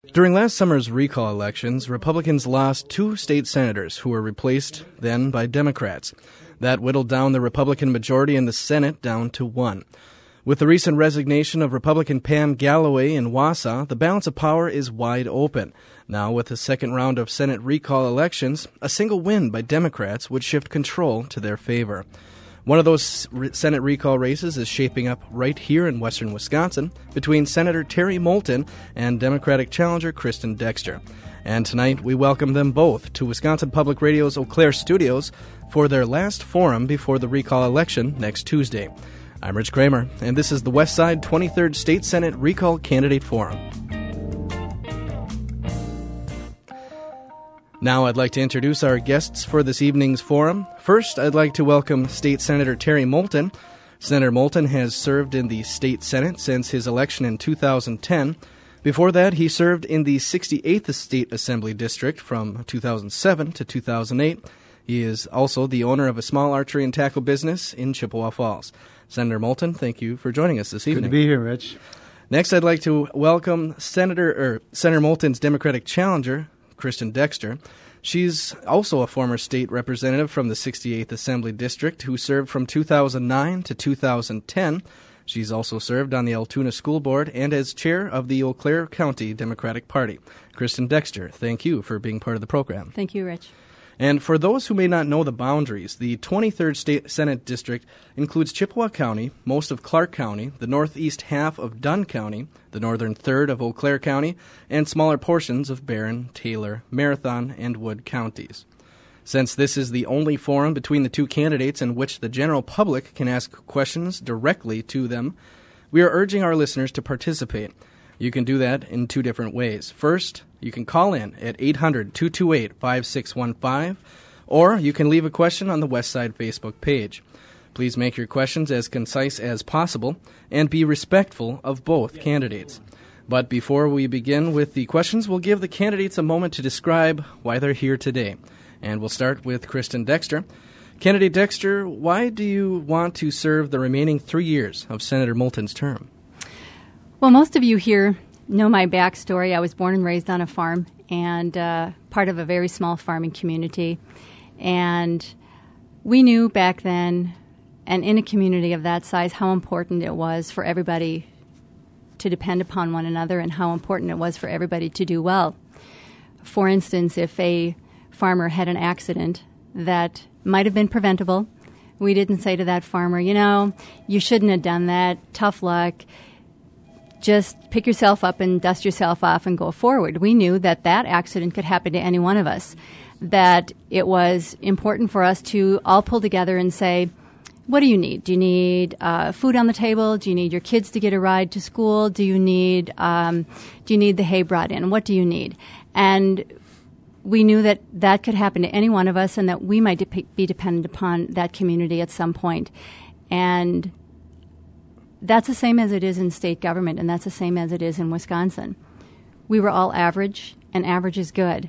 During last summer's recall elections, Republicans lost 2 state senators who were replaced then by Democrats. That whittled down the Republican majority in the Senate down to 1. With the recent resignation of Republican Pam Galloway in Wausau, the balance of power is wide open. Now, with the second round of Senate recall elections, a single win by Democrats would shift control to their favor. One of those Senate recall races is shaping up right here in western Wisconsin between Senator Terry Moulton and Democratic challenger Kristen Dexter. And tonight we welcome them both to Wisconsin Public Radio's Eau Claire studios for their last forum before the recall election next Tuesday. I'm Rich Kramer, and this is the Westside 23rd State Senate Recall Candidate Forum. Now I'd like to introduce our guests for this evening's forum. First, I'd like to welcome State Senator Terry Moulton. Senator Moulton has served in the State Senate since his election in 2010. Before that, he served in the 68th State Assembly District from 2007 to 2008. He is also the owner of a small archery and tackle business in Chippewa Falls. Senator Moulton, thank you for joining us this evening. Good to be here, Rich. Next, I'd like to welcome Senator Moulton's Democratic challenger, Kristen Dexter. She's also a former state representative from the 68th Assembly District who served from 2009 to 2010. She's also served on the Altoona School Board and as chair of the Eau Claire County Democratic Party. Kristen Dexter, thank you for being part of the program. Thank you, Rich. And for those who may not know the boundaries, the 23rd State Senate District includes Chippewa County, most of Clark County, the northeast half of Dunn County, the northern third of Eau Claire County, and smaller portions of Barron, Taylor, Marathon, and Wood counties. Since this is the only forum between the two candidates in which the general public can ask questions directly to them, we are urging our listeners to participate. You can do that in 2 different ways. First, you can call in at 800-228-5615, or you can leave a question on the Westside Facebook page. Please make your questions as concise as possible and be respectful of both candidates. But before we begin with the questions, we'll give the candidates a moment to describe why they're here today. And we'll start with Kristen Dexter. Candidate Dexter, why do you want to serve the remaining 3 years of Senator Moulton's term? Well, most of you here know my backstory. I was born and raised on a farm and part of a very small farming community. And we knew back then, and in a community of that size, how important it was for everybody to depend upon one another and how important it was for everybody to do well. For instance, if a farmer had an accident that might have been preventable, we didn't say to that farmer, you shouldn't have done that, tough luck. Just pick yourself up and dust yourself off and go forward. We knew that that accident could happen to any one of us, that it was important for us to all pull together and say, what do you need? Do you need food on the table? Do you need your kids to get a ride to school? Do you need the hay brought in? What do you need? And we knew that that could happen to any one of us and that we might be dependent upon that community at some point. And that's the same as it is in state government, and that's the same as it is in Wisconsin. We were all average, and average is good.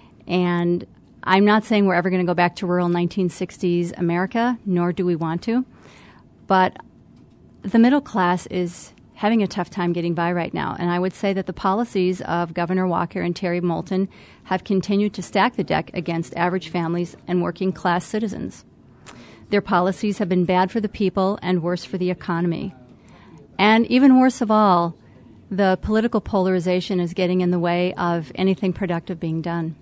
And I'm not saying we're ever going to go back to rural 1960s America, nor do we want to. But the middle class is having a tough time getting by right now. And I would say that the policies of Governor Walker and Terry Moulton have continued to stack the deck against average families and working class citizens. Their policies have been bad for the people and worse for the economy. And even worse of all, the political polarization is getting in the way of anything productive being done.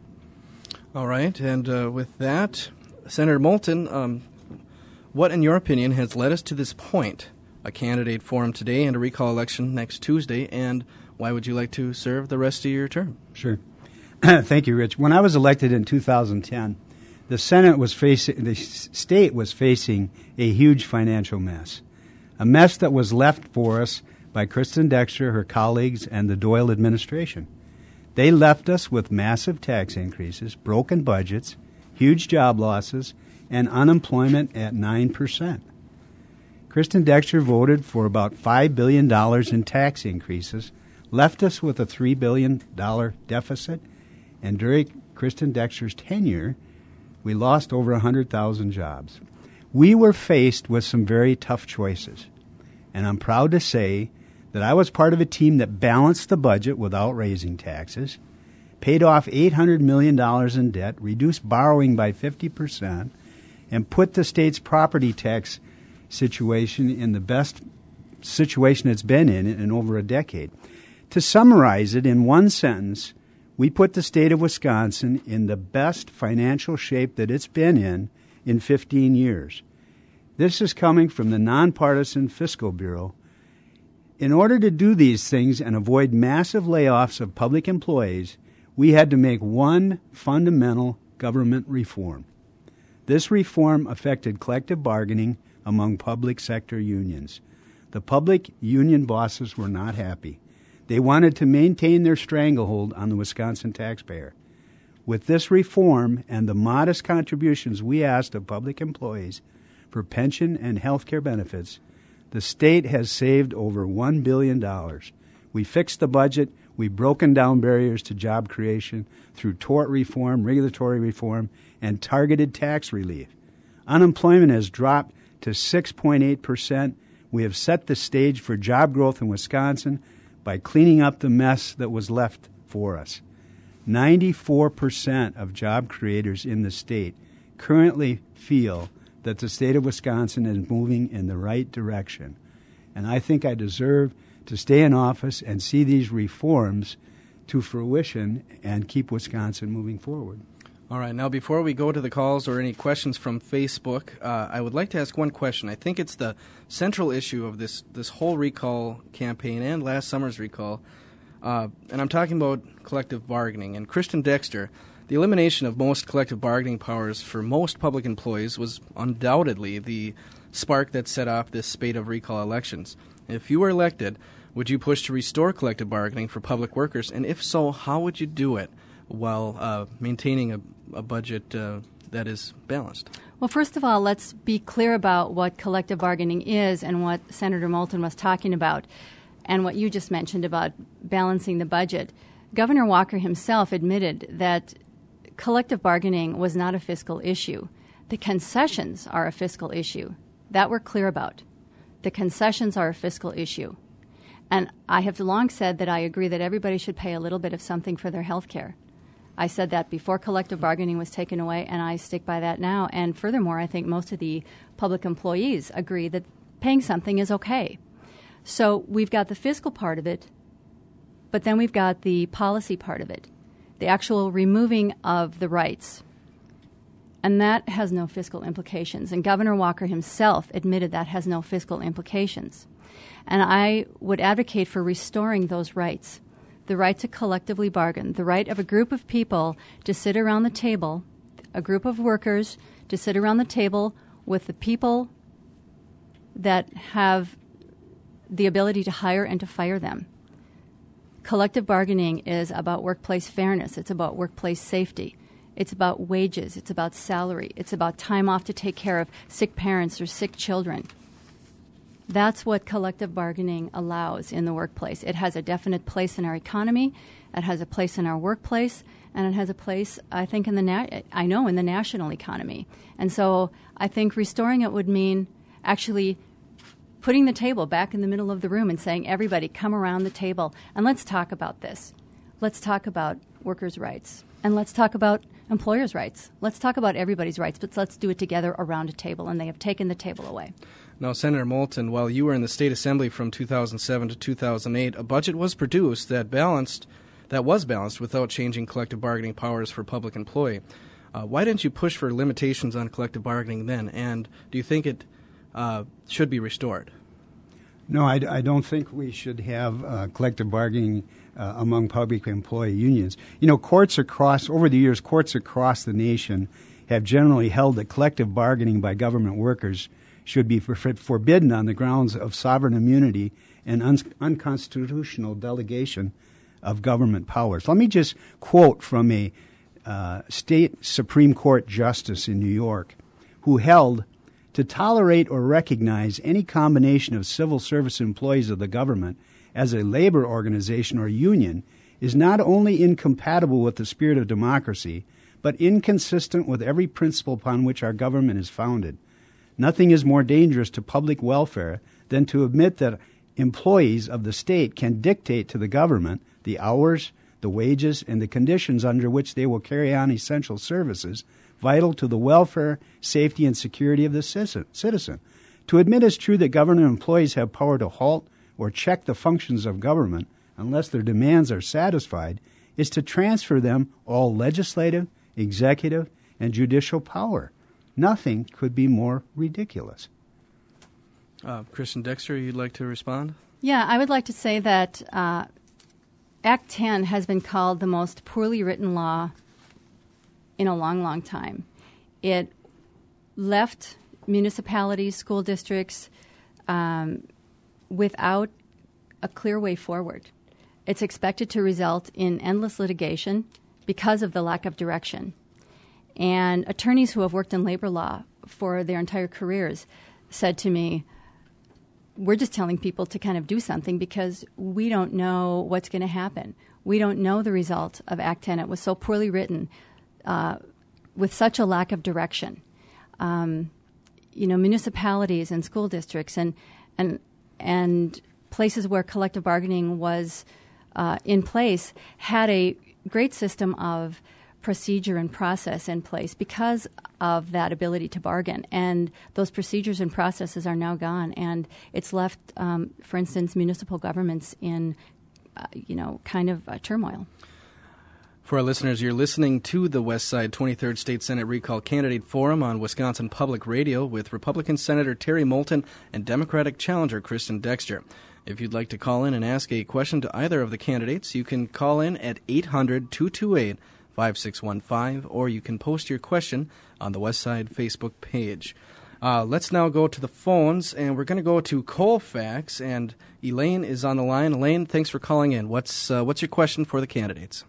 All right, and with that, Senator Moulton, what, in your opinion, has led us to this point, a candidate forum today and a recall election next Tuesday, and why would you like to serve the rest of your term? Sure. Thank you, Rich. When I was elected in 2010, the state was facing a huge financial mess. A mess that was left for us by Kristen Dexter, her colleagues, and the Doyle administration. They left us with massive tax increases, broken budgets, huge job losses, and unemployment at 9%. Kristen Dexter voted for about $5 billion in tax increases, left us with a $3 billion deficit, and during Kristen Dexter's tenure, we lost over 100,000 jobs. We were faced with some very tough choices, and I'm proud to say that I was part of a team that balanced the budget without raising taxes, paid off $800 million in debt, reduced borrowing by 50%, and put the state's property tax situation in the best situation it's been in over a decade. To summarize it in one sentence, we put the state of Wisconsin in the best financial shape that it's been in 15 years. This is coming from the Nonpartisan Fiscal Bureau. In order to do these things and avoid massive layoffs of public employees, we had to make one fundamental government reform. This reform affected collective bargaining among public sector unions. The public union bosses were not happy. They wanted to maintain their stranglehold on the Wisconsin taxpayer. With this reform and the modest contributions we asked of public employees for pension and health care benefits, the state has saved over $1 billion. We fixed the budget. We've broken down barriers to job creation through tort reform, regulatory reform, and targeted tax relief. Unemployment has dropped to 6.8%. We have set the stage for job growth in Wisconsin by cleaning up the mess that was left for us. 94% of job creators in the state currently feel that the state of Wisconsin is moving in the right direction. And I think I deserve to stay in office and see these reforms to fruition and keep Wisconsin moving forward. All right. Now, before we go to the calls or any questions from Facebook, I would like to ask one question. I think it's the central issue of this whole recall campaign and last summer's recall. And I'm talking about collective bargaining. And Christian Dexter, the elimination of most collective bargaining powers for most public employees was undoubtedly the spark that set off this spate of recall elections. If you were elected, would you push to restore collective bargaining for public workers? And if so, how would you do it while maintaining a budget that is balanced? Well, first of all, let's be clear about what collective bargaining is and what Senator Moulton was talking about and what you just mentioned about balancing the budget. Governor Walker himself admitted that collective bargaining was not a fiscal issue. The concessions are a fiscal issue. That we're clear about. The concessions are a fiscal issue. And I have long said that I agree that everybody should pay a little bit of something for their health care. I said that before collective bargaining was taken away, and I stick by that now. And furthermore, I think most of the public employees agree that paying something is okay. So we've got the fiscal part of it, but then we've got the policy part of it, the actual removing of the rights. And that has no fiscal implications. And Governor Walker himself admitted that has no fiscal implications. And I would advocate for restoring those rights, the right to collectively bargain, the right of a group of people to sit around the table, a group of workers to sit around the table with the people that have the ability to hire and to fire them. Collective bargaining is about workplace fairness. It's about workplace safety. It's about wages. It's about salary. It's about time off to take care of sick parents or sick children. That's what collective bargaining allows in the workplace. It has a definite place in our economy. It has a place in our workplace, and it has a place, I think, in the national economy. And so I think restoring it would mean actually putting the table back in the middle of the room and saying, everybody, come around the table and let's talk about this. Let's talk about workers' rights, and let's talk about employers' rights. Let's talk about everybody's rights, but let's do it together around a table, and they have taken the table away. Now, Senator Moulton, while you were in the State Assembly from 2007 to 2008, a budget was produced that was balanced without changing collective bargaining powers for public employee. Why didn't you push for limitations on collective bargaining then, and do you think it should be restored? No, I don't think we should have collective bargaining among public employee unions. You know, over the years, courts across the nation have generally held that collective bargaining by government workers should be forbidden on the grounds of sovereign immunity and unconstitutional delegation of government powers. Let me just quote from a state Supreme Court justice in New York who held, to tolerate or recognize any combination of civil service employees of the government as a labor organization or union is not only incompatible with the spirit of democracy, but inconsistent with every principle upon which our government is founded. Nothing is more dangerous to public welfare than to admit that employees of the state can dictate to the government the hours, the wages, and the conditions under which they will carry on essential services vital to the welfare, safety, and security of the citizen. To admit as true that government employees have power to halt or check the functions of government unless their demands are satisfied is to transfer them all legislative, executive, and judicial power. Nothing could be more ridiculous. Kristen Dexter, you'd like to respond? Yeah, I would like to say that Act 10 has been called the most poorly written law in a long, long time. It left municipalities, school districts without a clear way forward. It's expected to result in endless litigation because of the lack of direction. And attorneys who have worked in labor law for their entire careers said to me, we're just telling people to kind of do something because we don't know what's going to happen. We don't know the result of Act 10. It was so poorly written with such a lack of direction. Municipalities and school districts and places where collective bargaining was in place had a great system of procedure and process in place because of that ability to bargain. And those procedures and processes are now gone. And it's left, for instance, municipal governments in, kind of turmoil. For our listeners, you're listening to the Westside 23rd State Senate Recall Candidate Forum on Wisconsin Public Radio with Republican Senator Terry Moulton and Democratic challenger Kristen Dexter. If you'd like to call in and ask a question to either of the candidates, you can call in at 800-228-5615, or you can post your question on the Westside Facebook page. Let's now go to the phones, and we're going to go to Colfax, and Elaine is on the line. Elaine, thanks for calling in. What's your question for the candidates?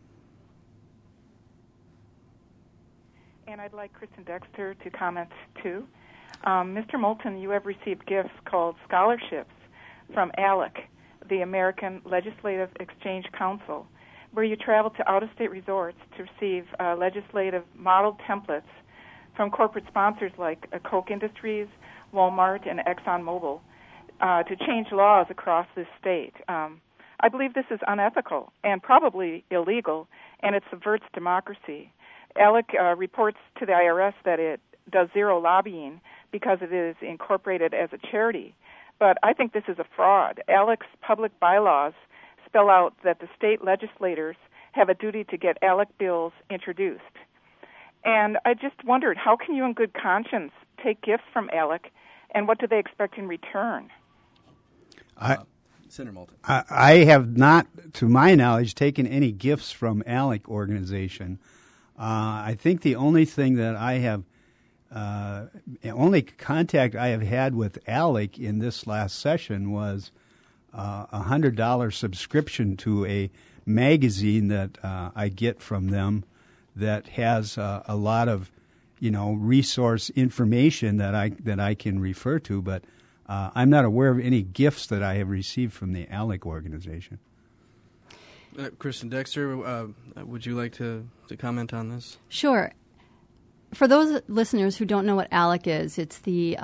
And I'd like Kristen Dexter to comment, too. Mr. Moulton, you have received gifts called scholarships from ALEC, the American Legislative Exchange Council, where you travel to out-of-state resorts to receive legislative model templates from corporate sponsors like Koch Industries, Walmart, and ExxonMobil to change laws across this state. I believe this is unethical and probably illegal, and it subverts democracy. ALEC reports to the IRS that it does zero lobbying because it is incorporated as a charity. But I think this is a fraud. ALEC's public bylaws spell out that the state legislators have a duty to get ALEC bills introduced. And I just wondered, how can you in good conscience take gifts from ALEC, and what do they expect in return? Senator Moulton. I have not, to my knowledge, taken any gifts from ALEC organization. I think the only thing that I have only contact I have had with ALEC in this last session was a $100 subscription to a magazine that I get from them that has a lot of, resource information that I can refer to. But I'm not aware of any gifts that I have received from the ALEC organization. Kristen Dexter, would you like to comment on this? Sure. For those listeners who don't know what ALEC is, it's the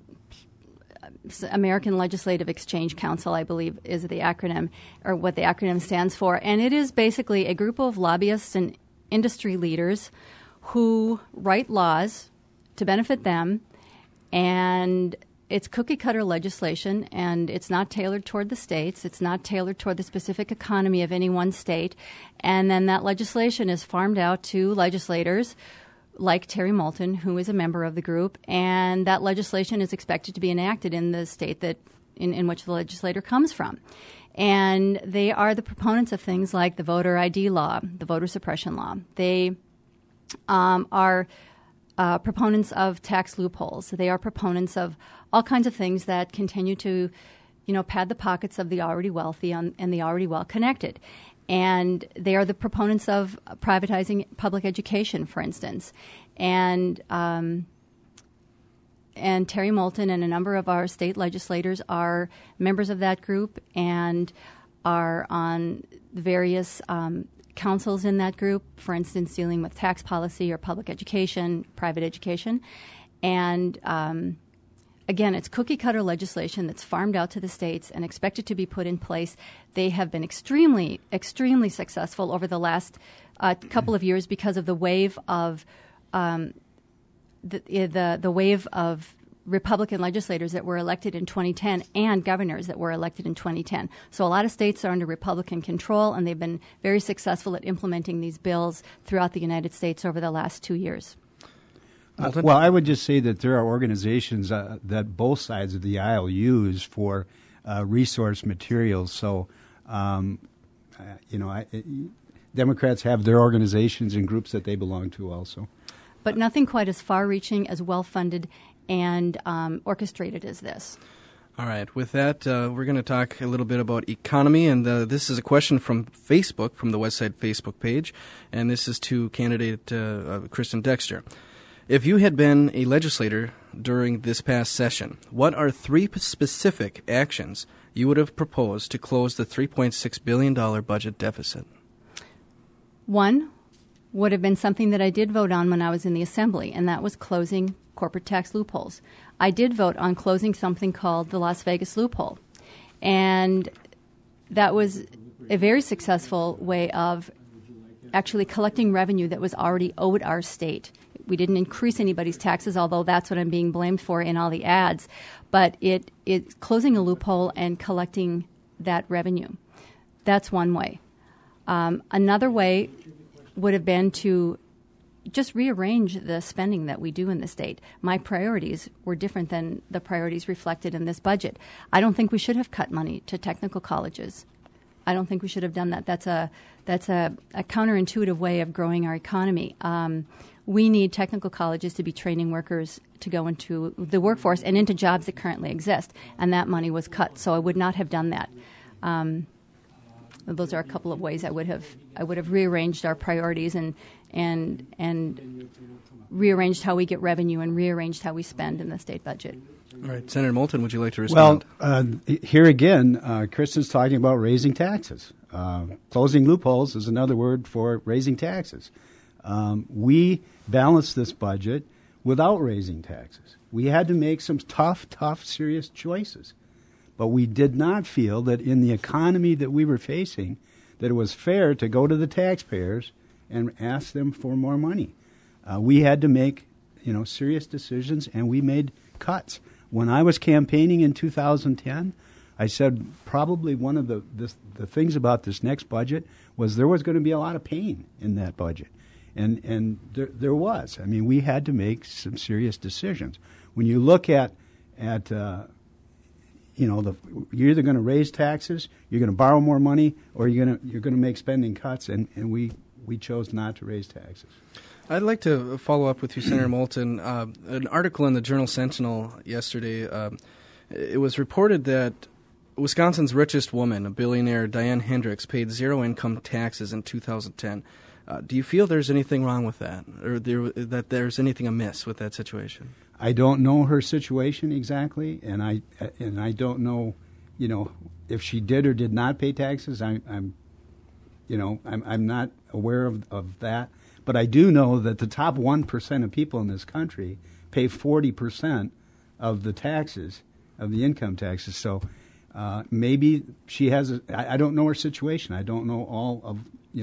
American Legislative Exchange Council, I believe, is the acronym, or what the acronym stands for. And it is basically a group of lobbyists and industry leaders who write laws to benefit them, and it's cookie-cutter legislation, and it's not tailored toward the states. It's not tailored toward the specific economy of any one state. And then that legislation is farmed out to legislators like Terry Moulton, who is a member of the group, and that legislation is expected to be enacted in the state that in which the legislator comes from. And they are the proponents of things like the voter ID law, the voter suppression law. They are proponents of tax loopholes. They are proponents of all kinds of things that continue to, pad the pockets of the already wealthy and the already well-connected. And they are the proponents of privatizing public education, for instance. And Terry Moulton and a number of our state legislators are members of that group and are on various councils in that group, for instance, dealing with tax policy or public education, private education. And again, it's cookie-cutter legislation that's farmed out to the states and expected to be put in place. They have been extremely, extremely successful over the last couple of years because of the wave of the wave of Republican legislators that were elected in 2010 and governors that were elected in 2010. So a lot of states are under Republican control, and they've been very successful at implementing these bills throughout the United States over the last 2 years. Well, I would just say that there are organizations that both sides of the aisle use for resource materials. So, Democrats have their organizations and groups that they belong to also. But nothing quite as far-reaching, as well-funded, and orchestrated as this. All right. With that, we're going to talk a little bit about economy, and this is a question from Facebook, from the Westside Facebook page, and this is to candidate Kristen Dexter. If you had been a legislator during this past session, what are 3 specific actions you would have proposed to close the $3.6 billion budget deficit? 1 would have been something that I did vote on when I was in the Assembly, and that was closing corporate tax loopholes. I did vote on closing something called the Las Vegas loophole, and that was a very successful way of actually collecting revenue that was already owed our state. We didn't increase anybody's taxes, although that's what I'm being blamed for in all the ads, but it's closing a loophole and collecting that revenue. That's one way. Another way would have been to just rearrange the spending that we do in the state. My priorities were different than the priorities reflected in this budget. I don't think we should have cut money to technical colleges. I don't think we should have done that. That's a counterintuitive way of growing our economy. We need technical colleges to be training workers to go into the workforce and into jobs that currently exist, and that money was cut. So I would not have done that. Those are a couple of ways I would have rearranged our priorities and rearranged how we get revenue and rearranged how we spend in the state budget. All right, Senator Moulton, would you like to respond? Well, here again, Kristen's talking about raising taxes. Closing loopholes is another word for raising taxes. We balanced this budget without raising taxes. We had to make some tough, serious choices. But we did not feel that in the economy that we were facing, that it was fair to go to the taxpayers and ask them for more money. We had to make, serious decisions, and we made cuts. When I was campaigning in 2010, I said probably one of the things about this next budget was there was going to be a lot of pain in that budget. And there was. I mean, we had to make some serious decisions. When you look at you're either going to raise taxes, you're going to borrow more money, or you're going to make spending cuts, and we chose not to raise taxes. I'd like to follow up with you, Senator Moulton. An article in the Journal Sentinel yesterday, it was reported that Wisconsin's richest woman, a billionaire, Diane Hendricks, paid 0 income taxes in 2010. Do you feel there's anything wrong with that, or that there's anything amiss with that situation? I don't know her situation exactly, and I don't know, if she did or did not pay taxes. I'm not aware of that, but I do know that the top 1% of people in this country pay 40% of the taxes, of the income taxes. So maybe she has. I don't know her situation. I don't know all of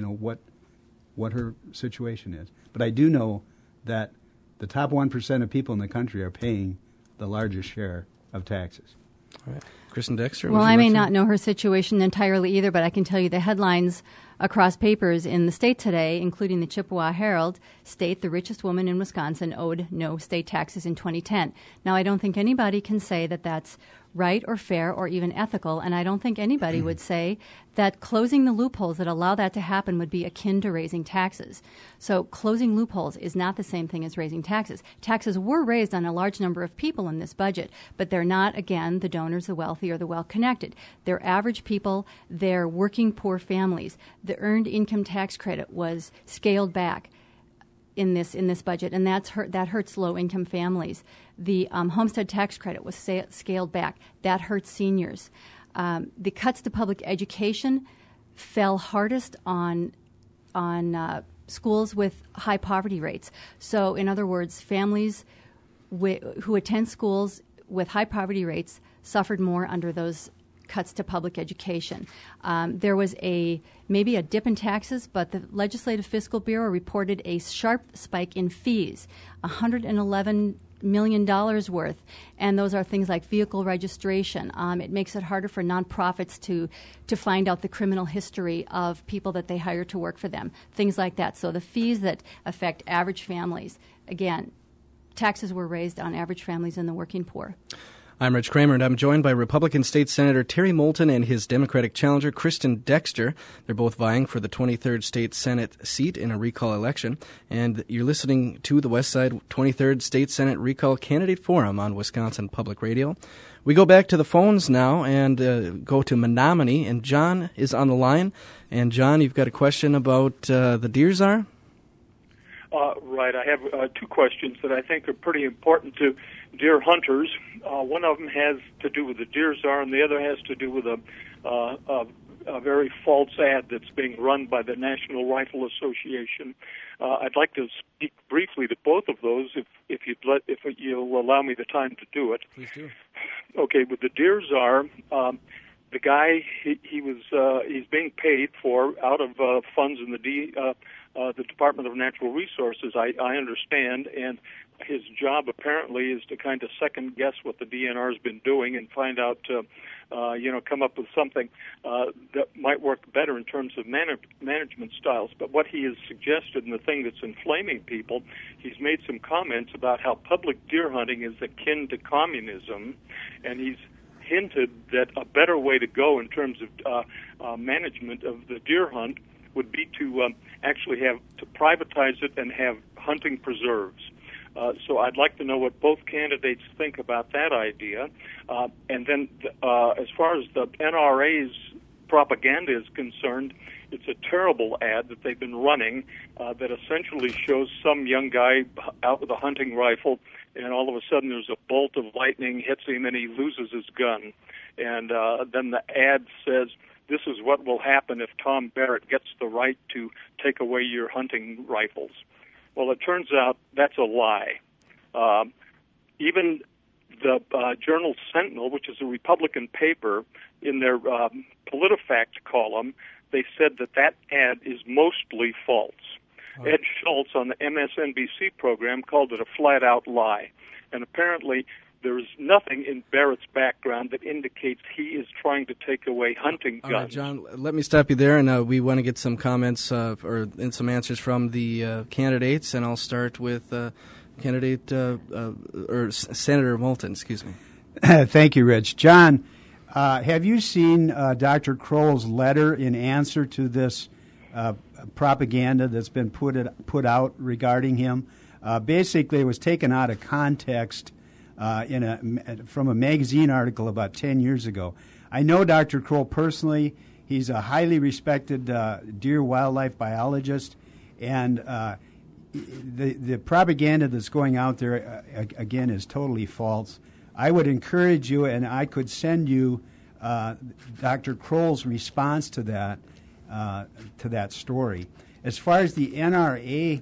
what her situation is, but I do know that the top 1% of people in the country are paying the largest share of taxes. All right. Kristen Dexter? Well, I may not know her situation entirely either, but I can tell you the headlines across papers in the state today, including the Chippewa Herald, state the richest woman in Wisconsin owed no state taxes in 2010. Now, I don't think anybody can say that that's right or fair or even ethical, and I don't think anybody would say that closing the loopholes that allow that to happen would be akin to raising taxes. So closing loopholes is not the same thing as raising taxes. Taxes were raised on a large number of people in this budget, but they're not, again, the donors, the wealthy, or the well-connected. They're average people. They're working poor families. The earned income tax credit was scaled back in this budget, and that hurts low-income families. The homestead tax credit was scaled back. That hurts seniors. The cuts to public education fell hardest on schools with high poverty rates. So, in other words, families who attend schools with high poverty rates suffered more under those cuts to public education. There was maybe a dip in taxes, but the Legislative Fiscal Bureau reported a sharp spike in fees, $111 million worth, and those are things like vehicle registration. It makes it harder for nonprofits to find out the criminal history of people that they hire to work for them, things like that. So the fees that affect average families, again, taxes were raised on average families and the working poor. I'm Rich Kramer, and I'm joined by Republican State Senator Terry Moulton and his Democratic challenger, Kristen Dexter. They're both vying for the 23rd State Senate seat in a recall election. And you're listening to the Westside 23rd State Senate Recall Candidate Forum on Wisconsin Public Radio. We go back to the phones now and go to Menominee, and John is on the line. And John, you've got a question about the deer czar? Right. I have two questions that I think are pretty important to deer hunters. One of them has to do with the deer czar, and the other has to do with a very false ad that's being run by the National Rifle Association. I'd like to speak briefly to both of those, if you'll allow me the time to do it. Please do. Okay. With the deer czar, the guy he's being paid for out of funds in the Department of Natural Resources, I understand, and his job apparently is to kind of second guess what the DNR has been doing and find out, come up with something that might work better in terms of management styles. But what he has suggested, and the thing that's inflaming people, he's made some comments about how public deer hunting is akin to communism, and he's hinted that a better way to go in terms of management of the deer hunt would be to actually have to privatize it and have hunting preserves. So I'd like to know what both candidates think about that idea. And then as far as the NRA's propaganda is concerned, it's a terrible ad that they've been running that essentially shows some young guy out with a hunting rifle, and all of a sudden there's a bolt of lightning hits him and he loses his gun. And then the ad says, this is what will happen if Tom Barrett gets the right to take away your hunting rifles. Well, it turns out that's a lie. Even the Journal Sentinel, which is a Republican paper, in their PolitiFact column, they said that ad is mostly false. Oh. Ed Schultz on the MSNBC program called it a flat-out lie. And apparently there is nothing in Barrett's background that indicates he is trying to take away hunting guns. All right, John, let me stop you there, and we want to get some comments and some answers from the candidates, and I'll start with Senator Moulton. Excuse me. Thank you, Rich. John, have you seen Dr. Kroll's letter in answer to this propaganda that's been put out regarding him? Basically, it was taken out of context from a magazine article about 10 years ago. I know Dr. Kroll personally. He's a highly respected deer wildlife biologist, and the propaganda that's going out there, again, is totally false. I would encourage you, and I could send you Dr. Kroll's response to that story. As far as the NRA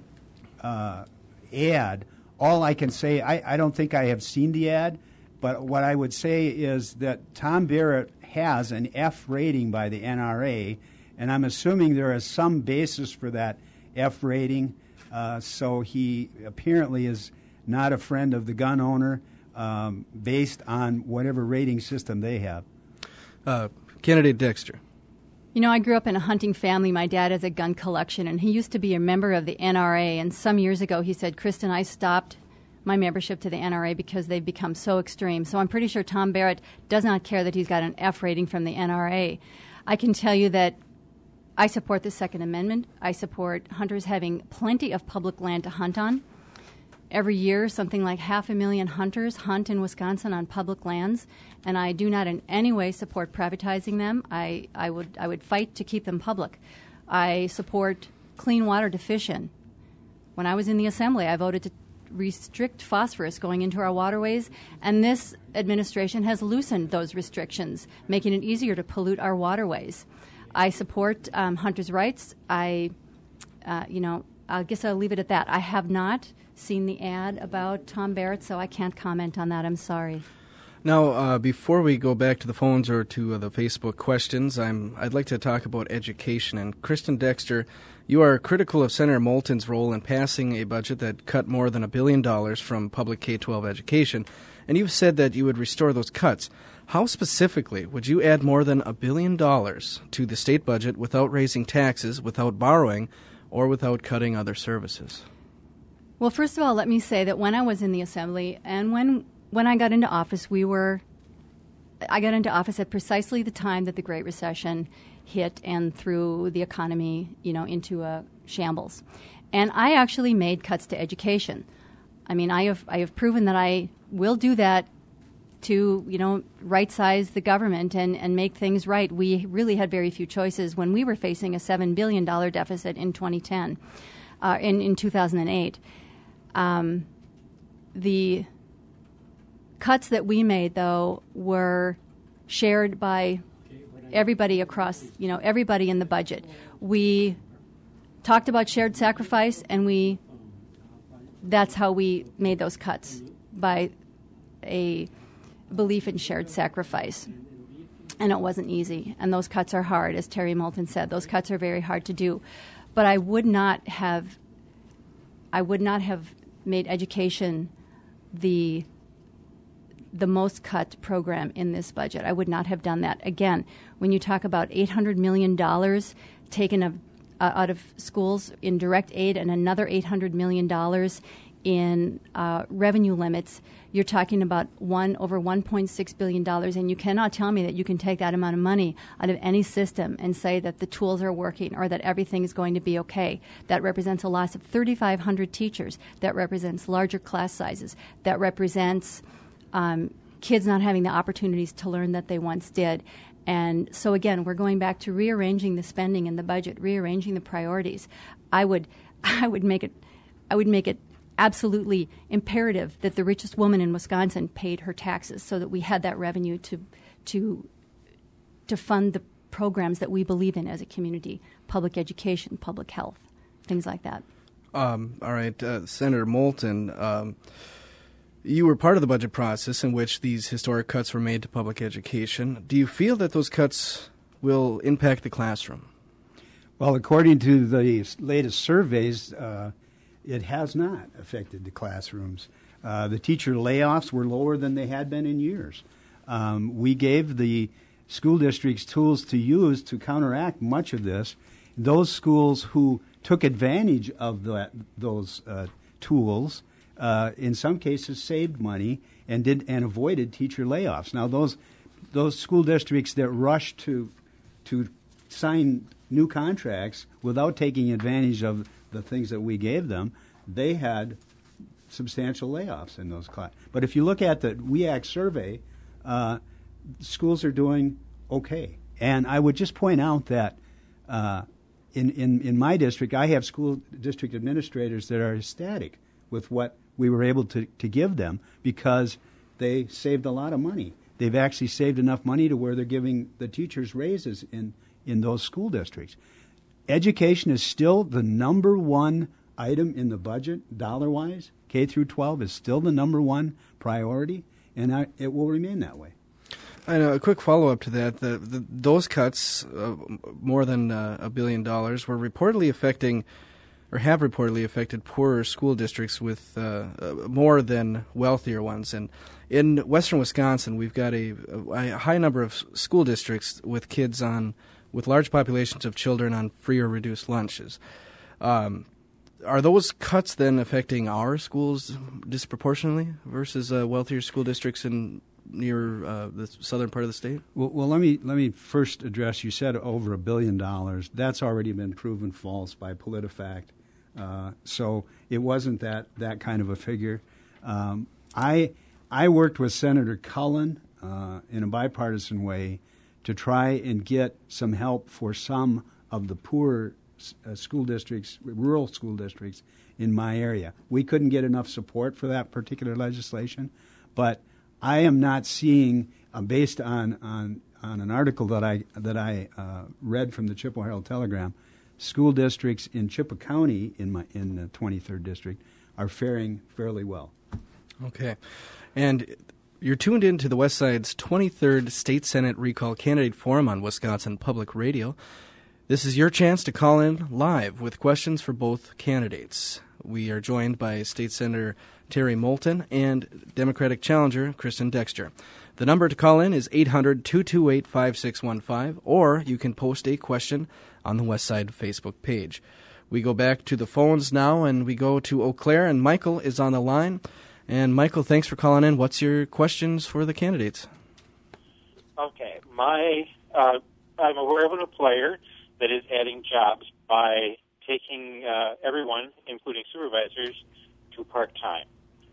ad, all I can say, I don't think I have seen the ad, but what I would say is that Tom Barrett has an F rating by the NRA, and I'm assuming there is some basis for that F rating, so he apparently is not a friend of the gun owner based on whatever rating system they have. Candidate Dexter. You know, I grew up in a hunting family. My dad has a gun collection, and he used to be a member of the NRA. And some years ago, he said, Kristen, I stopped my membership to the NRA because they've become so extreme. So I'm pretty sure Tom Barrett does not care that he's got an F rating from the NRA. I can tell you that I support the Second Amendment. I support hunters having plenty of public land to hunt on. Every year, something like 500,000 hunters hunt in Wisconsin on public lands, and I do not in any way support privatizing them. I would fight to keep them public. I support clean water to fish in. When I was in the Assembly, I voted to restrict phosphorus going into our waterways, and this administration has loosened those restrictions, making it easier to pollute our waterways. I support hunters' rights. I guess I'll leave it at that. I have not seen the ad about Tom Barrett, so I can't comment on that. I'm sorry. Now, before we go back to the phones or to the Facebook questions, I'd like to talk about education. And Kristen Dexter, you are critical of Senator Moulton's role in passing a budget that cut more than $1 billion from public K-12 education, and you've said that you would restore those cuts. How specifically would you add more than $1 billion to the state budget without raising taxes, without borrowing, or without cutting other services? Well, first of all, let me say that when I was in the Assembly and when I got into office, I got into office at precisely the time that the Great Recession hit and threw the economy, into a shambles. And I actually made cuts to education. I mean, I have proven that I will do that to, right-size the government and make things right. We really had very few choices when we were facing a $7 billion deficit in 2010, in 2008. The cuts that we made, though, were shared by everybody across, everybody in the budget. We talked about shared sacrifice, and that's how we made those cuts, by a belief in shared sacrifice. And it wasn't easy, and those cuts are hard, as Terry Moulton said. Those cuts are very hard to do. But I would not have made education the most cut program in this budget. I would not have done that. Again, when you talk about $800 million taken out of schools in direct aid and another $800 million in revenue limits, you're talking about over $1.6 billion, and you cannot tell me that you can take that amount of money out of any system and say that the tools are working or that everything is going to be okay. That represents a loss of 3,500 teachers. That represents larger class sizes. That represents kids not having the opportunities to learn that they once did. And so, again, we're going back to rearranging the spending in the budget, rearranging the priorities. I would make it absolutely imperative that the richest woman in Wisconsin paid her taxes so that we had that revenue to fund the programs that we believe in as a community: public education, public health, things like that. All right, Senator Moulton, you were part of the budget process in which these historic cuts were made to public education. Do you feel that those cuts will impact the classroom? Well, according to the latest surveys, it has not affected the classrooms. The teacher layoffs were lower than they had been in years. We gave the school districts tools to use to counteract much of this. Those schools who took advantage of those tools, in some cases, saved money and avoided teacher layoffs. Now, those school districts that rushed to sign new contracts without taking advantage of the things that we gave them, they had substantial layoffs in those classes. But if you look at the WEAC survey, schools are doing okay. And I would just point out that in my district, I have school district administrators that are ecstatic with what we were able to give them because they saved a lot of money. They've actually saved enough money to where they're giving the teachers raises in those school districts. Education is still the number one item in the budget, dollar-wise. K through 12 is still the number one priority, and it will remain that way. I know, a quick follow-up to that. Those cuts, more than $1 billion, were reportedly affecting, or have reportedly affected, poorer school districts with more than wealthier ones. And in western Wisconsin, we've got a high number of school districts with kids with large populations of children on free or reduced lunches. Are those cuts then affecting our schools disproportionately versus wealthier school districts near the southern part of the state? Well, let me first address. You said over $1 billion. That's already been proven false by PolitiFact. So it wasn't that kind of a figure. I worked with Senator Cullen in a bipartisan way to try and get some help for some of the poorer school districts, rural school districts in my area. We couldn't get enough support for that particular legislation, but I am not seeing, based on an article that I read from the Chippewa Herald Telegram, school districts in Chippewa County in the 23rd district are faring fairly well. Okay, and You're tuned in to the West Side's 23rd State Senate Recall Candidate Forum on Wisconsin Public Radio. This is your chance to call in live with questions for both candidates. We are joined by State Senator Terry Moulton and Democratic challenger Kristen Dexter. The number to call in is 800-228-5615, or you can post a question on the West Side Facebook page. We go back to the phones now, and we go to Eau Claire, and Michael is on the line. And Michael, thanks for calling in. What's your questions for the candidates? Okay, I'm aware of an employer that is adding jobs by taking everyone, including supervisors, to part-time.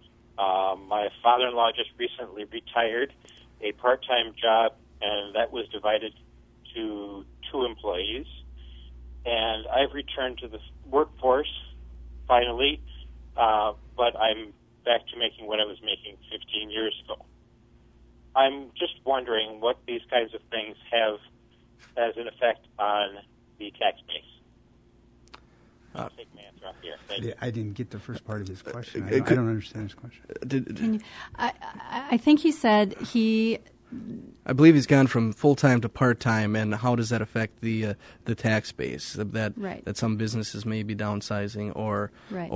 My father-in-law just recently retired a part-time job, and that was divided to 2 employees. And I've returned to the workforce, finally, but I'm back to making what I was making 15 years ago. I'm just wondering what these kinds of things have as an effect on the tax base. I'll take my answer off here. Thank you. I didn't get the first part of his question. I don't understand his question. I think he said I believe he's gone from full-time to part-time, and how does that affect the tax base? That some businesses may be downsizing or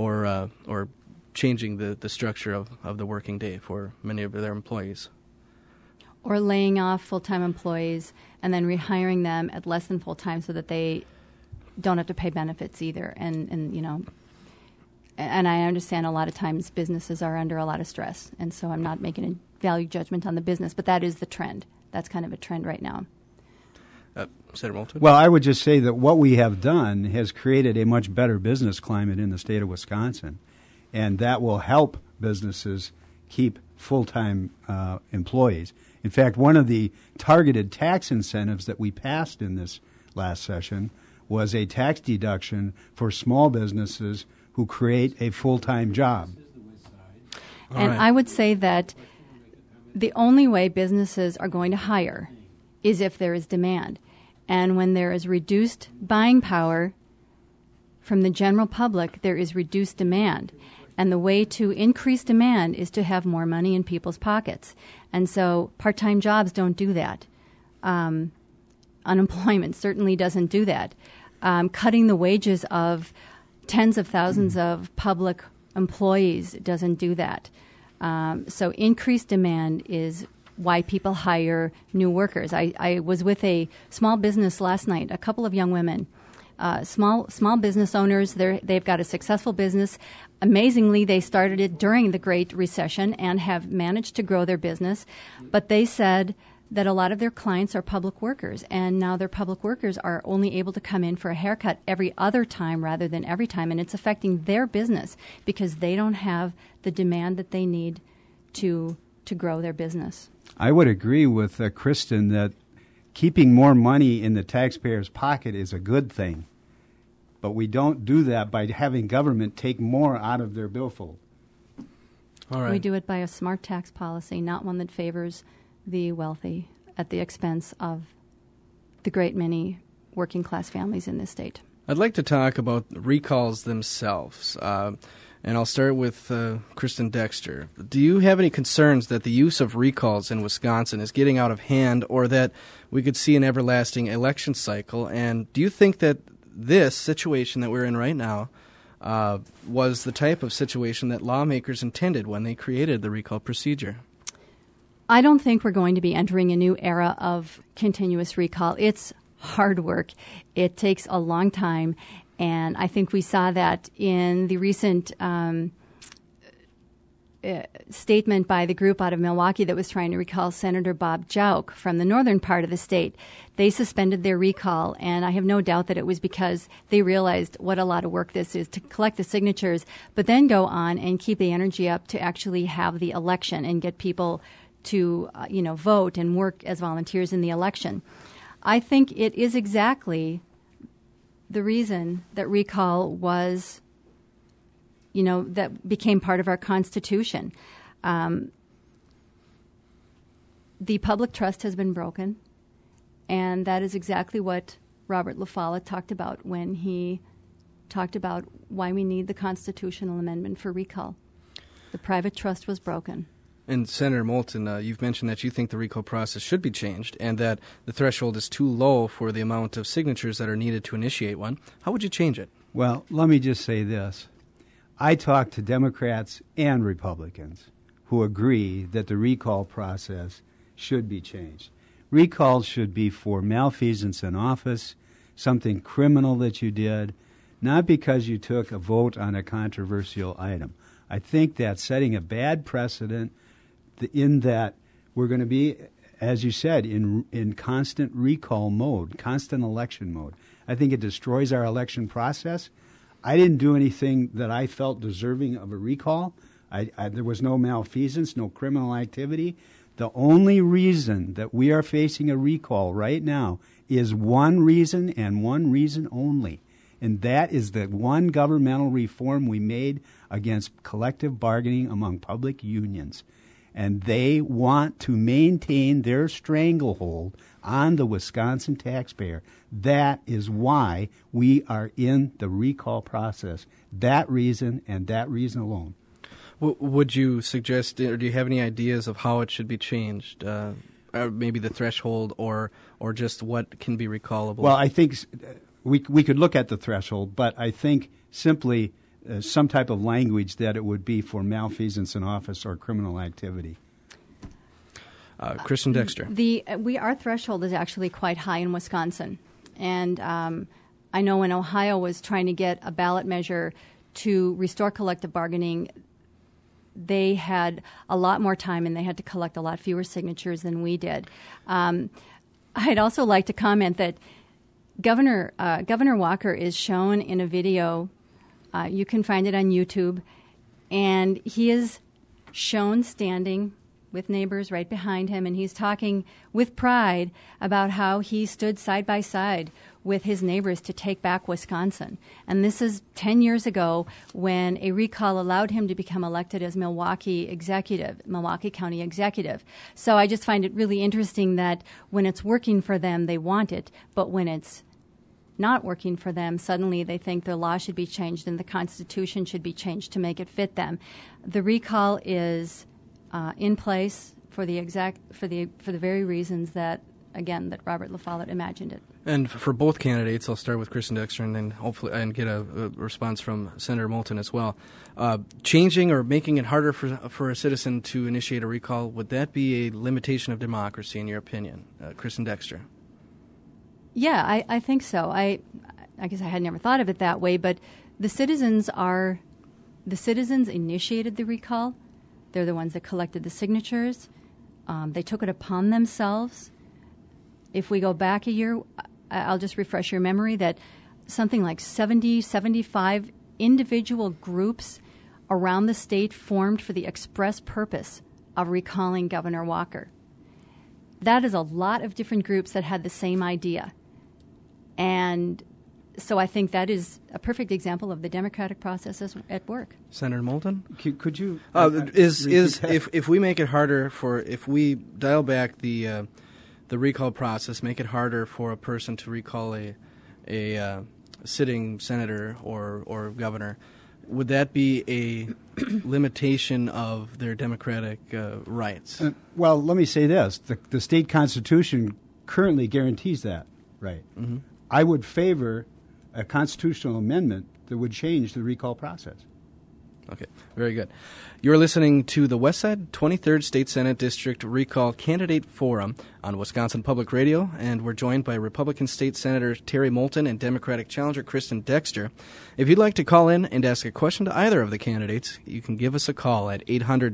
changing the structure of the working day for many of their employees. Or laying off full-time employees and then rehiring them at less than full-time so that they don't have to pay benefits either. And I understand a lot of times businesses are under a lot of stress, and so I'm not making a value judgment on the business, but that is the trend. That's kind of a trend right now. Senator Moulton? Well, I would just say that what we have done has created a much better business climate in the state of Wisconsin, and that will help businesses keep full-time employees. In fact, one of the targeted tax incentives that we passed in this last session was a tax deduction for small businesses who create a full-time job. And I would say that the only way businesses are going to hire is if there is demand. And when there is reduced buying power from the general public, there is reduced demand. And the way to increase demand is to have more money in people's pockets. And so part-time jobs don't do that. Unemployment certainly doesn't do that. Cutting the wages of tens of thousands of public employees doesn't do that. So increased demand is why people hire new workers. I was with a small business last night, a couple of young women, small business owners. They've got a successful business. Amazingly, they started it during the Great Recession and have managed to grow their business. But they said that a lot of their clients are public workers, and now their public workers are only able to come in for a haircut every other time rather than every time, and it's affecting their business because they don't have the demand that they need to grow their business. I would agree with Kristen that keeping more money in the taxpayer's pocket is a good thing, but we don't do that by having government take more out of their billfold. All right. We do it by a smart tax policy, not one that favors the wealthy at the expense of the great many working class families in this state. I'd like to talk about recalls themselves, and I'll start with Kristen Dexter. Do you have any concerns that the use of recalls in Wisconsin is getting out of hand, or that we could see an everlasting election cycle? And do you think that this situation that we're in right now was the type of situation that lawmakers intended when they created the recall procedure? I don't think we're going to be entering a new era of continuous recall. It's hard work. It takes a long time, and I think we saw that in the recent statement by the group out of Milwaukee that was trying to recall Senator Bob Jauch from the northern part of the state. They suspended their recall, and I have no doubt that it was because they realized what a lot of work this is to collect the signatures, but then go on and keep the energy up to actually have the election and get people to vote and work as volunteers in the election. I think it is exactly the reason that recall was, that became part of our Constitution. The public trust has been broken, and that is exactly what Robert La Follette talked about when he talked about why we need the constitutional amendment for recall. The private trust was broken. And Senator Moulton, you've mentioned that you think the recall process should be changed and that the threshold is too low for the amount of signatures that are needed to initiate one. How would you change it? Well, let me just say this. I talked to Democrats and Republicans who agree that the recall process should be changed. Recalls should be for malfeasance in office, something criminal that you did, not because you took a vote on a controversial item. I think that's setting a bad precedent in that we're going to be, as you said, in constant recall mode, constant election mode. I think it destroys our election process. I didn't do anything that I felt deserving of a recall. There was no malfeasance, no criminal activity. The only reason that we are facing a recall right now is one reason and one reason only, and that is the one governmental reform we made against collective bargaining among public unions. And they want to maintain their stranglehold on the Wisconsin taxpayer. That is why we are in the recall process. That reason and that reason alone. Would you suggest, or do you have any ideas of how it should be changed? Maybe the threshold or just what can be recallable? Well, I think we could look at the threshold, but I think simply some type of language that it would be for malfeasance in office or criminal activity. Kristen Dexter. Our threshold is actually quite high in Wisconsin. And I know when Ohio was trying to get a ballot measure to restore collective bargaining, they had a lot more time and they had to collect a lot fewer signatures than we did. I'd also like to comment that Governor Walker is shown in a video. You can find it on YouTube. And he is shown standing with neighbors right behind him, and he's talking with pride about how he stood side by side with his neighbors to take back Wisconsin. And this is 10 years ago when a recall allowed him to become elected as Milwaukee County executive. So I just find it really interesting that when it's working for them, they want it, but when it's not working for them, suddenly they think the law should be changed and the Constitution should be changed to make it fit them. The recall is in place for the very reasons that Robert La Follette imagined it. And for both candidates, I'll start with Kristen Dexter and then hopefully get a response from Senator Moulton as well. Changing or making it harder for a citizen to initiate a recall, would that be a limitation of democracy in your opinion? Kristen Dexter. Yeah, I think so. I guess I had never thought of it that way, but the citizens initiated the recall. They're the ones that collected the signatures. They took it upon themselves. If we go back a year, I'll just refresh your memory that something like 70, 75 individual groups around the state formed for the express purpose of recalling Governor Walker. That is a lot of different groups that had the same idea. And so I think that is a perfect example of the democratic process at work. Senator Moulton? Could you... if we make it harder if we dial back the recall process, make it harder for a person to recall a sitting senator or governor, would that be a limitation of their democratic rights? Well, let me say this. The state constitution currently guarantees that right. Mm-hmm. I would favor a constitutional amendment that would change the recall process. Okay, very good. You're listening to the Westside 23rd State Senate District Recall Candidate Forum on Wisconsin Public Radio, and we're joined by Republican State Senator Terry Moulton and Democratic challenger Kristen Dexter. If you'd like to call in and ask a question to either of the candidates, you can give us a call at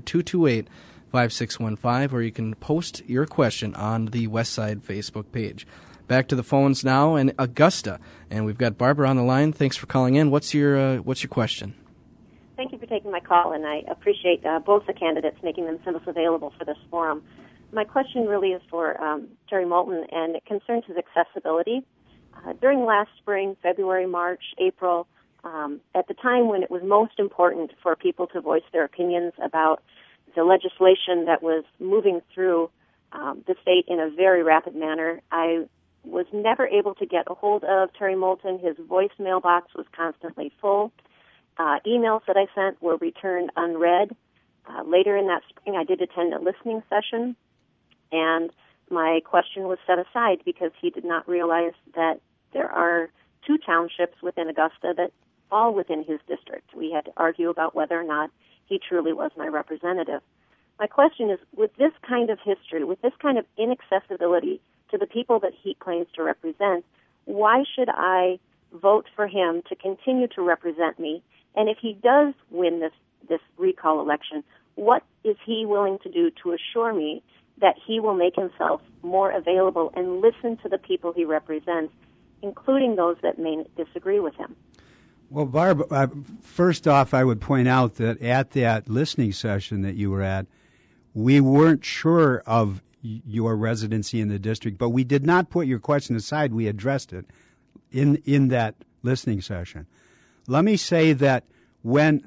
800-228-5615, or you can post your question on the Westside Facebook page. Back to the phones now in Augusta, and we've got Barbara on the line. Thanks for calling in. What's your question? Thank you for taking my call, and I appreciate both the candidates making themselves available for this forum. My question really is for Terry Moulton, and it concerns his accessibility. During last spring, February, March, April, at the time when it was most important for people to voice their opinions about the legislation that was moving through the state in a very rapid manner, I was never able to get a hold of Terry Moulton. His voicemail box was constantly full. Emails that I sent were returned unread. Later in that spring, I did attend a listening session, and my question was set aside because he did not realize that there are 2 townships within Augusta that fall within his district. We had to argue about whether or not he truly was my representative. My question is, with this kind of history, with this kind of inaccessibility to the people that he claims to represent, why should I vote for him to continue to represent me? And if he does win this recall election, what is he willing to do to assure me that he will make himself more available and listen to the people he represents, including those that may disagree with him? Well, Barb, first off, I would point out that at that listening session that you were at, we weren't sure of your residency in the district, but we did not put your question aside. We addressed it in that listening session. Let me say that when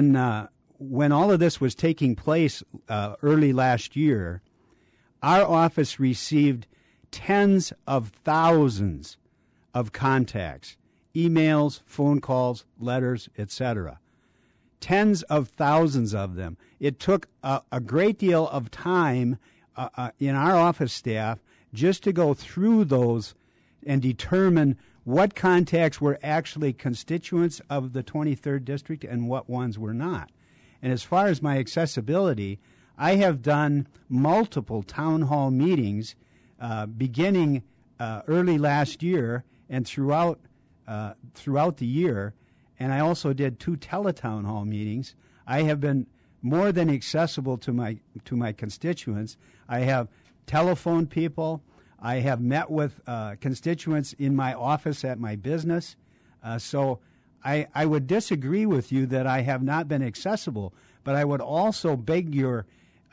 all of this was taking place early last year, our office received tens of thousands of contacts, emails, phone calls, letters, etc. Tens of thousands of them. It took a great deal of time in our office staff just to go through those and determine what contacts were actually constituents of the 23rd District and what ones were not. And as far as my accessibility, I have done multiple town hall meetings beginning early last year and throughout the year, and I also did 2 teletown hall meetings. I have been more than accessible to my constituents. I have telephoned people. I have met with constituents in my office at my business. So I would disagree with you that I have not been accessible, but I would also beg your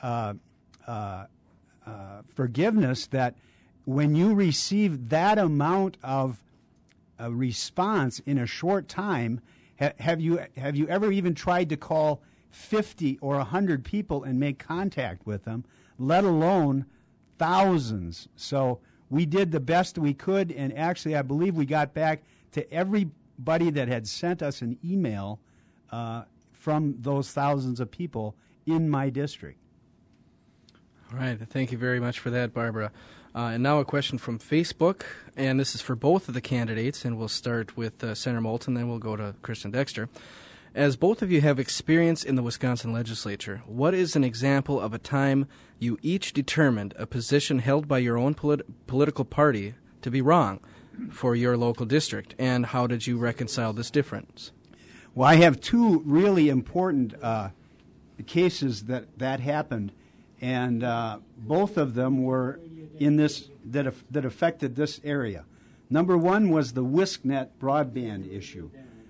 forgiveness that when you receive that amount of a response in a short time, have you ever even tried to call 50 or 100 people and make contact with them, let alone thousands? So we did the best we could, and actually I believe we got back to everybody that had sent us an email from those thousands of people in my district. All right. Thank you very much for that, Barbara. And now a question from Facebook, and this is for both of the candidates, and we'll start with Senator Moulton, then we'll go to Kristen Dexter. As both of you have experience in the Wisconsin legislature, what is an example of a time you each determined a position held by your own political party to be wrong for your local district, and how did you reconcile this difference? Well, I have 2 really important cases that happened, and both of them were in this that affected this area. Number 1 was the WISCNet broadband issue.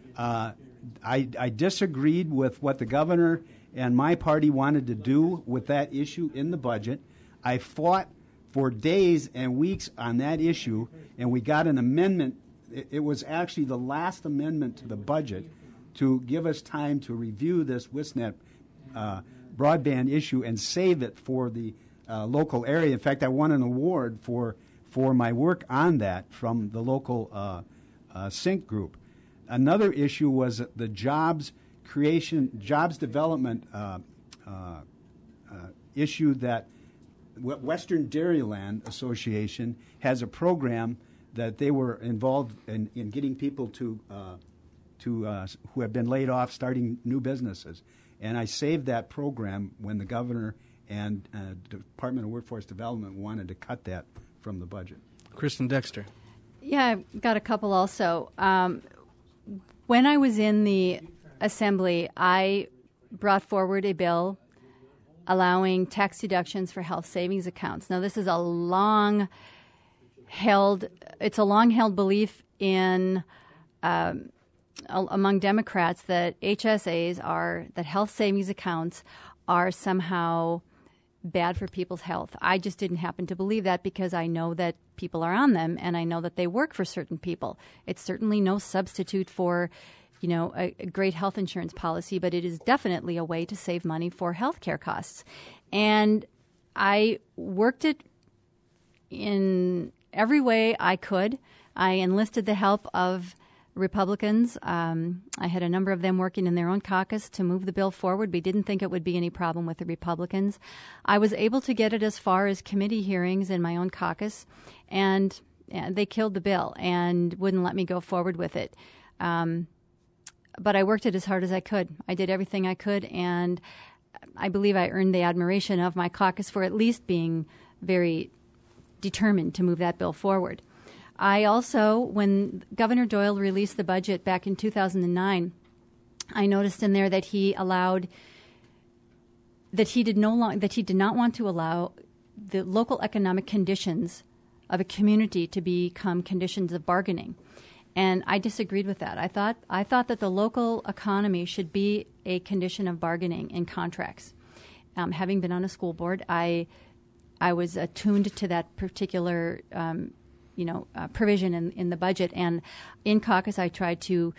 I disagreed with what the governor and my party wanted to do with that issue in the budget. I fought for days and weeks on that issue, and we got an amendment. It was actually the last amendment to the budget to give us time to review this WISCNet broadband issue and save it for the local area. In fact, I won an award for my work on that from the local sync group. Another issue was the jobs development issue that Western Dairyland Association has a program that they were involved in getting people to who have been laid off starting new businesses. And I saved that program when the governor and Department of Workforce Development wanted to cut that from the budget. Kristen Dexter. Yeah, I've got a couple also. When I was in the Assembly, I brought forward a bill allowing tax deductions for health savings accounts. Now, this is a long-held belief in among Democrats that that health savings accounts are somehow bad for people's health. I just didn't happen to believe that because I know that people are on them and I know that they work for certain people. It's certainly no substitute for, a great health insurance policy, but it is definitely a way to save money for health care costs. And I worked it in every way I could. I enlisted the help of Republicans. I had a number of them working in their own caucus to move the bill forward. We didn't think it would be any problem with the Republicans. I was able to get it as far as committee hearings in my own caucus, and they killed the bill and wouldn't let me go forward with it. But I worked it as hard as I could. I did everything I could, and I believe I earned the admiration of my caucus for at least being very determined to move that bill forward. I also, when Governor Doyle released the budget back in 2009, I noticed in there that he allowed that he did not want to allow the local economic conditions of a community to become conditions of bargaining. And I disagreed with that. I thought that the local economy should be a condition of bargaining in contracts. Having been on a school board, I was attuned to that particular provision in the budget. And in caucus, I tried to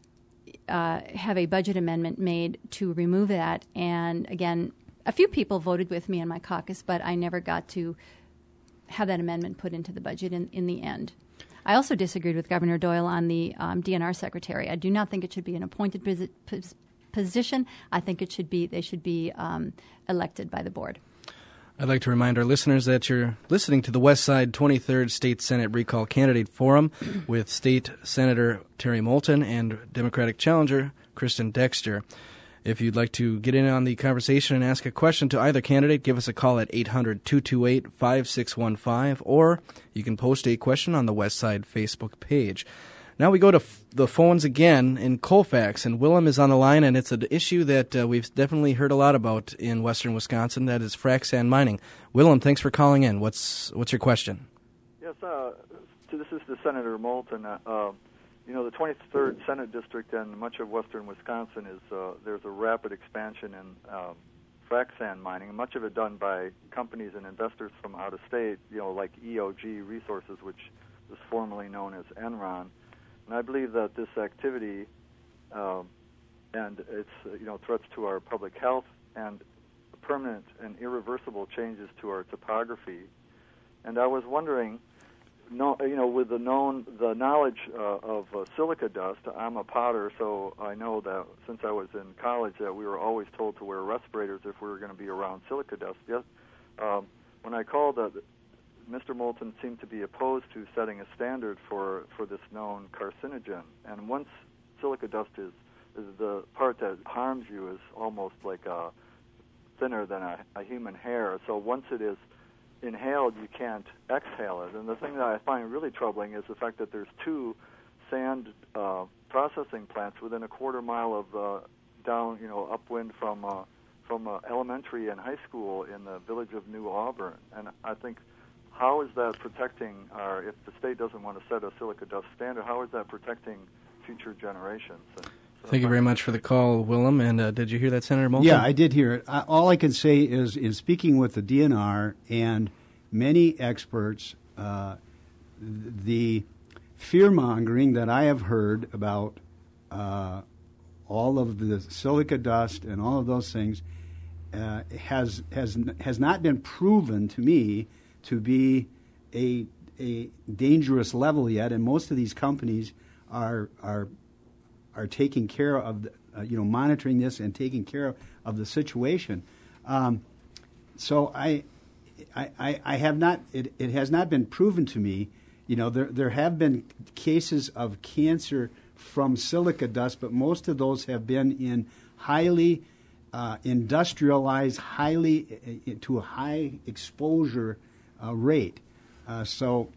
have a budget amendment made to remove that. And again, a few people voted with me in my caucus, but I never got to have that amendment put into the budget in the end. I also disagreed with Governor Doyle on the DNR secretary. I do not think it should be an appointed position. I think they should be elected by the board. I'd like to remind our listeners that you're listening to the West Side 23rd State Senate Recall Candidate Forum with State Senator Terry Moulton and Democratic challenger Kristen Dexter. If you'd like to get in on the conversation and ask a question to either candidate, give us a call at 800-228-5615, or you can post a question on the West Side Facebook page. Now we go to the phones again in Colfax, and Willem is on the line, and it's an issue that we've definitely heard a lot about in western Wisconsin, that is frac sand mining. Willem, thanks for calling in. What's your question? Yes, this is to Senator Moulton. The 23rd Senate District and much of western Wisconsin there's a rapid expansion in frac sand mining, much of it done by companies and investors from out of state, like EOG Resources, which was formerly known as Enron. And I believe that this activity and its threats to our public health and permanent and irreversible changes to our topography. And I was wondering, with the knowledge of silica dust, I'm a potter, so I know that since I was in college that we were always told to wear respirators if we were going to be around silica dust. Yes, when I called, Mr. Moulton seemed to be opposed to setting a standard for this known carcinogen. And once silica dust is the part that harms you is almost like thinner than a human hair. So once it is inhaled, you can't exhale it. And the thing that I find really troubling is the fact that there's two sand processing plants within a quarter mile of upwind from elementary and high school in the village of New Auburn. And I think, how is that protecting if the state doesn't want to set a silica dust standard, how is that protecting future generations? Thank you very much for the call, Willem. And did you hear that, Senator Moulton? Yeah, I did hear it. All I can say is, in speaking with the DNR and many experts, the fear-mongering that I have heard about all of the silica dust and all of those things has not been proven to me to be a dangerous level yet, and most of these companies are taking care of monitoring this and taking care of the situation. So I have not. It has not been proven to me. There have been cases of cancer from silica dust, but most of those have been in highly industrialized, to a high exposure rate. The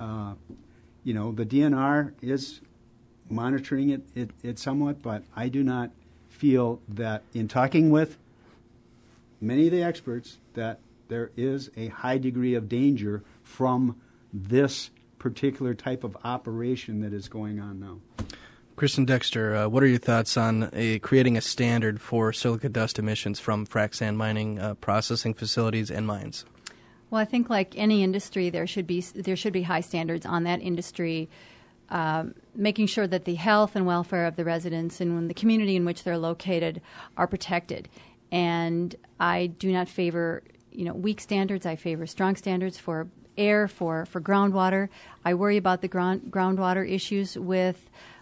DNR is monitoring it somewhat, but I do not feel that, in talking with many of the experts, that there is a high degree of danger from this particular type of operation that is going on now. Kristen Dexter, what are your thoughts on creating a standard for silica dust emissions from frac sand mining processing facilities and mines? Well, I think like any industry, there should be high standards on that industry, making sure that the health and welfare of the residents and the community in which they're located are protected. And I do not favor weak standards. I favor strong standards for air, for groundwater. I worry about the groundwater issues with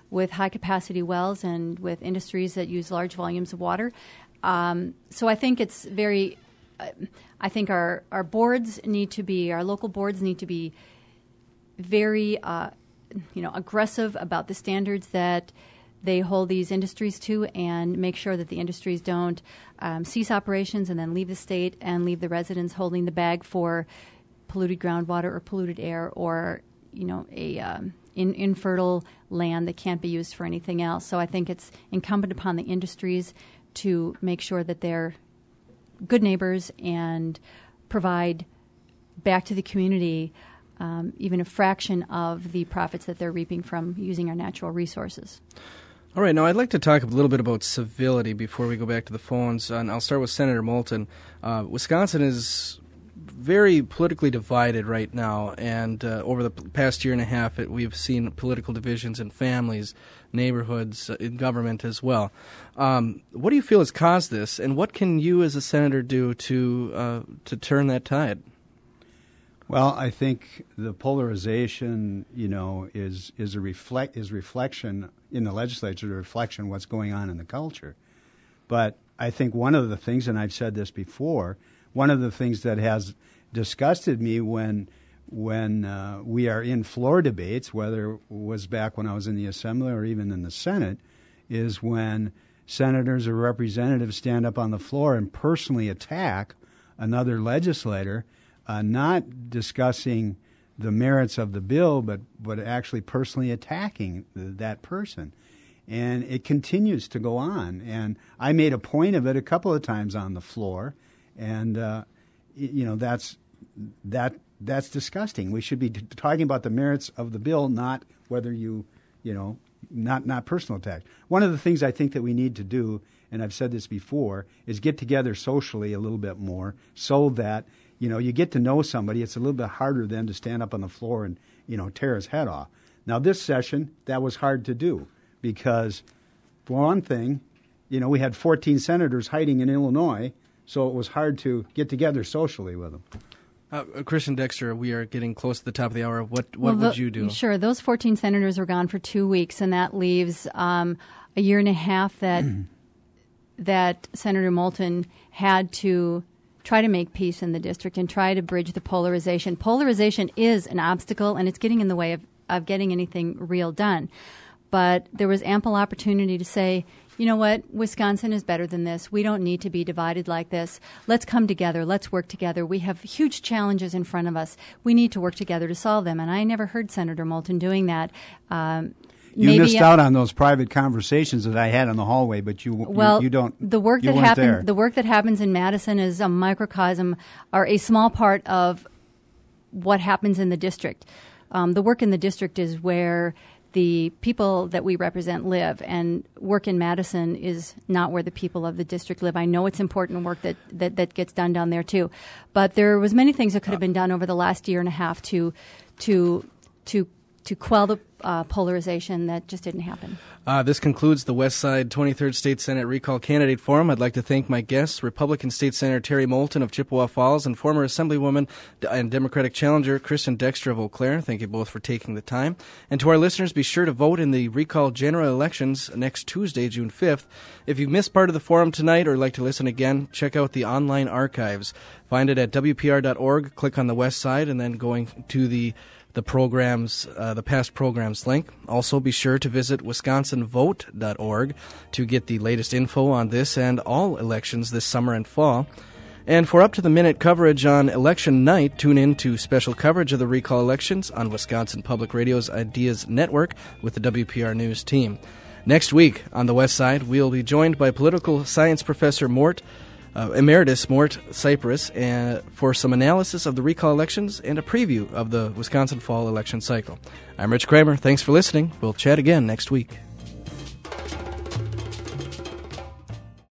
with high-capacity wells and with industries that use large volumes of water. So I think it's very I think our boards need to be, our local boards need to be very, aggressive about the standards that they hold these industries to, and make sure that the industries don't cease operations and then leave the state and leave the residents holding the bag for polluted groundwater or polluted air or, infertile land that can't be used for anything else. So I think it's incumbent upon the industries to make sure that they're good neighbors and provide back to the community even a fraction of the profits that they're reaping from using our natural resources. All right, now I'd like to talk a little bit about civility before we go back to the phones, and I'll start with Senator Moulton. Wisconsin is very politically divided right now, and over the past year and a half, we've seen political divisions in families, neighborhoods, in government as well. What do you feel has caused this, and what can you as a senator do to turn that tide? Well, I think the polarization, is reflection in the legislature, a reflection of what's going on in the culture. But I think one of the things, and I've said this before, one of the things that has disgusted me when we are in floor debates, whether it was back when I was in the Assembly or even in the Senate, is when senators or representatives stand up on the floor and personally attack another legislator, not discussing the merits of the bill, but actually personally attacking that person. And it continues to go on. And I made a point of it a couple of times on the floor, and that's disgusting. We should be talking about the merits of the bill, not whether not personal attack. One of the things I think that we need to do, and I've said this before, is get together socially a little bit more so that you get to know somebody. It's a little bit harder then to stand up on the floor and, tear his head off. Now, this session, that was hard to do because, for one thing, we had 14 senators hiding in Illinois, so it was hard to get together socially with them. Christian Dexter, we are getting close to the top of the hour. What would you do? Sure. Those 14 senators were gone for 2 weeks, and that leaves a year and a half that Senator Moulton had to try to make peace in the district and try to bridge the polarization. Polarization is an obstacle, and it's getting in the way of getting anything real done. But there was ample opportunity to say, you know what, Wisconsin is better than this. We don't need to be divided like this. Let's come together. Let's work together. We have huge challenges in front of us. We need to work together to solve them. And I never heard Senator Moulton doing that. You missed out on those private conversations that I had in the hallway, but you don't. The work that happens, the work that happens in Madison is a microcosm or a small part of what happens in the district. The work in the district is where the people that we represent live, and work in Madison is not where the people of the district live. I know it's important work that gets done down there too, but there was many things that could have been done over the last year and a half to quell the polarization that just didn't happen. This concludes the West Side 23rd State Senate Recall Candidate Forum. I'd like to thank my guests, Republican State Senator Terry Moulton of Chippewa Falls and former Assemblywoman and Democratic challenger Christian Dexter of Eau Claire. Thank you both for taking the time. And to our listeners, be sure to vote in the recall general elections next Tuesday, June 5th. If you've missed part of the forum tonight or like to listen again, check out the online archives. Find it at WPR.org, click on the West Side, and then going to the programs, the past programs link. Also, be sure to visit WisconsinVote.org to get the latest info on this and all elections this summer and fall. And for up-to-the-minute coverage on election night, tune in to special coverage of the recall elections on Wisconsin Public Radio's Ideas Network with the WPR News team. Next week on the West Side, we'll be joined by political science professor Emeritus Mort Cypress for some analysis of the recall elections and a preview of the Wisconsin fall election cycle. I'm Rich Kramer. Thanks for listening. We'll chat again next week.